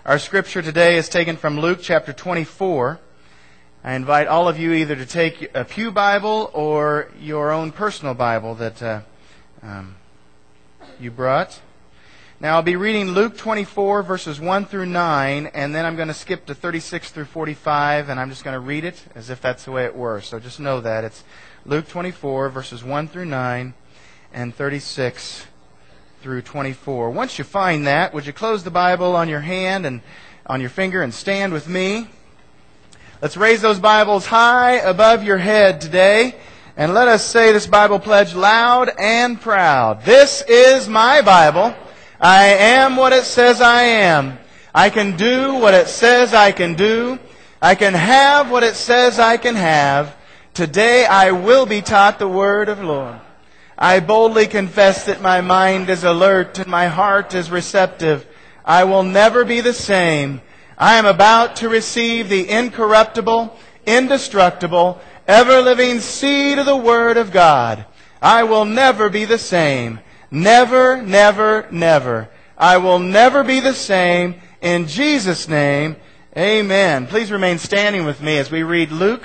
Our scripture today is taken from Luke chapter 24. I invite all of you either to take a pew Bible or your own personal Bible that you brought. Now I'll be reading Luke 24 verses 1 through 9, and then I'm going to skip to 36 through 45, and I'm just going to read it as if that's the way it were. So just know that. It's Luke 24 verses 1 through 9 and 36 through 24. Once you find that, would you close the Bible on your hand and on your finger and stand with me? Let's raise those Bibles high above your head today, and let us say this Bible pledge loud and proud. This is my Bible. I am what it says I am. I can do what it says I can do. I can have what it says I can have. Today I will be taught the word of the Lord. I boldly confess that my mind is alert and my heart is receptive. I will never be the same. I am about to receive the incorruptible, indestructible, ever-living seed of the Word of God. I will never be the same. Never, never, never. I will never be the same. In Jesus' name, amen. Please remain standing with me as we read Luke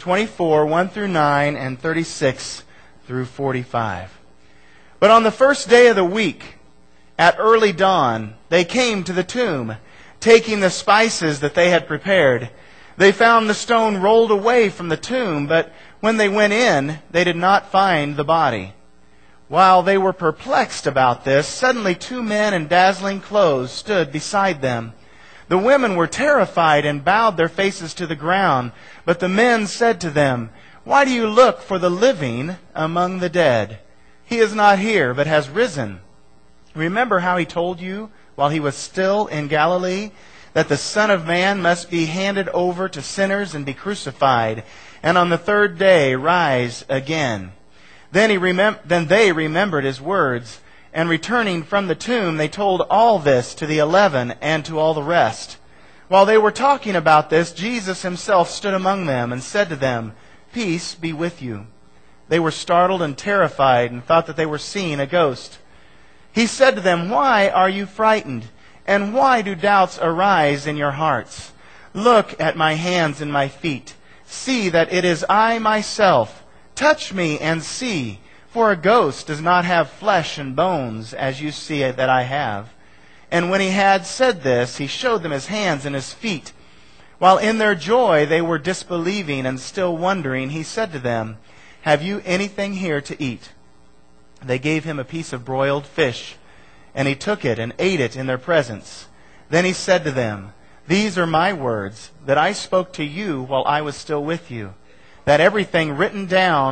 24, 1 through 9 and 36 through 45. But on the first day of the week, at early dawn, they came to the tomb, taking the spices that they had prepared. They found the stone rolled away from the tomb, but when they went in, they did not find the body. While they were perplexed about this, suddenly two men in dazzling clothes stood beside them. The women were terrified and bowed their faces to the ground, but the men said to them, "Why do you look for the living among the dead? He is not here, but has risen. Remember how he told you while he was still in Galilee that the Son of Man must be handed over to sinners and be crucified, and on the third day rise again." Then they remembered his words, and returning from the tomb, they told all this to the 11 and to all the rest. While they were talking about this, Jesus himself stood among them and said to them, "Peace be with you." They were startled and terrified and thought that they were seeing a ghost. He said to them, "Why are you frightened? And why do doubts arise in your hearts? Look at my hands and my feet. See that it is I myself. Touch me and see, for a ghost does not have flesh and bones, as you see that I have." And when he had said this, he showed them his hands and his feet. While in their joy they were disbelieving and still wondering, he said to them, "Have you anything here to eat?" They gave him a piece of broiled fish, and he took it and ate it in their presence. Then he said to them, "These are my words that I spoke to you while I was still with you, that everything written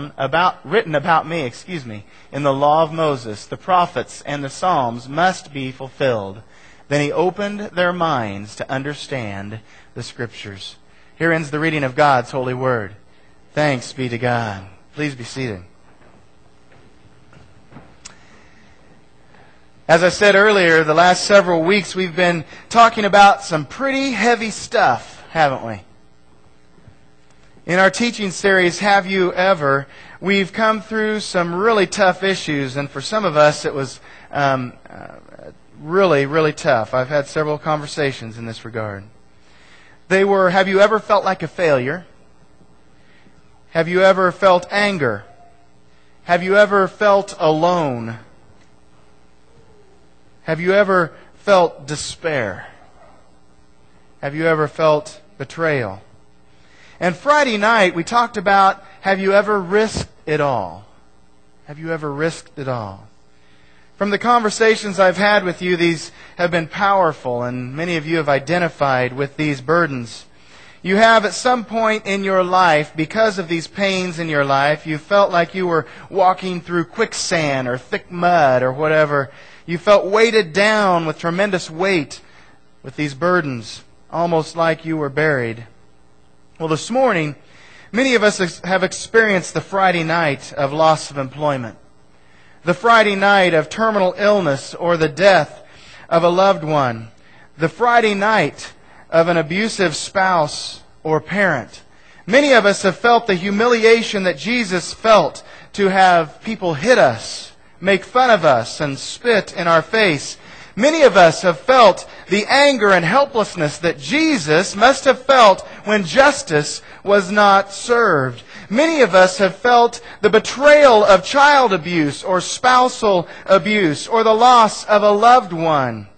about me, in the law of Moses, the prophets, and the Psalms must be fulfilled." Then he opened their minds to understand the Scriptures. Here ends the reading of God's holy word. Thanks be to God. Please be seated. As I said earlier, the last several weeks we've been talking about some pretty heavy stuff, haven't we? In our teaching series, Have You Ever?, we've come through some really tough issues, and for some of us it was really, really tough. I've had several conversations in this regard. They were, have you ever felt like a failure? Have you ever felt anger? Have you ever felt alone? Have you ever felt despair? Have you ever felt betrayal? And Friday night we talked about, have you ever risked it all? Have you ever risked it all? From the conversations I've had with you, these have been powerful, and many of you have identified with these burdens. You have at some point in your life, because of these pains in your life, you felt like you were walking through quicksand or thick mud or whatever. You felt weighted down with tremendous weight with these burdens, almost like you were buried. Well, this morning, many of us have experienced the Friday night of loss of employment, the Friday night of terminal illness or the death of a loved one, the Friday night of an abusive spouse or parent. Many of us have felt the humiliation that Jesus felt to have people hit us, make fun of us, and spit in our face. Many of us have felt the anger and helplessness that Jesus must have felt when justice was not served. Many of us have felt the betrayal of child abuse or spousal abuse or the loss of a loved one.